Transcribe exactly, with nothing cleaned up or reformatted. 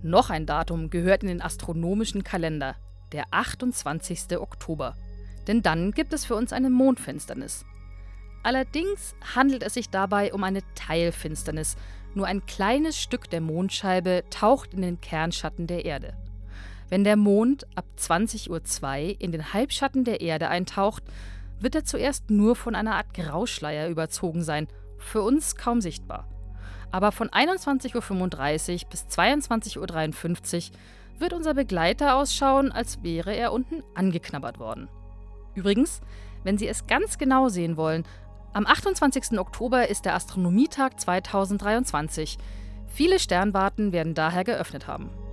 Noch ein Datum gehört in den astronomischen Kalender, der achtundzwanzigster Oktober. Denn dann gibt es für uns eine Mondfinsternis. Allerdings handelt es sich dabei um eine Teilfinsternis. Nur ein kleines Stück der Mondscheibe taucht in den Kernschatten der Erde. Wenn der Mond ab zwanzig Uhr zwei in den Halbschatten der Erde eintaucht, wird er zuerst nur von einer Art Grauschleier überzogen sein, für uns kaum sichtbar. Aber von einundzwanzig Uhr fünfunddreißig bis zweiundzwanzig Uhr dreiundfünfzig wird unser Begleiter ausschauen, als wäre er unten angeknabbert worden. Übrigens, wenn Sie es ganz genau sehen wollen, am achtundzwanzigsten Oktober ist der Astronomietag zweitausenddreiundzwanzig. Viele Sternwarten werden daher geöffnet haben.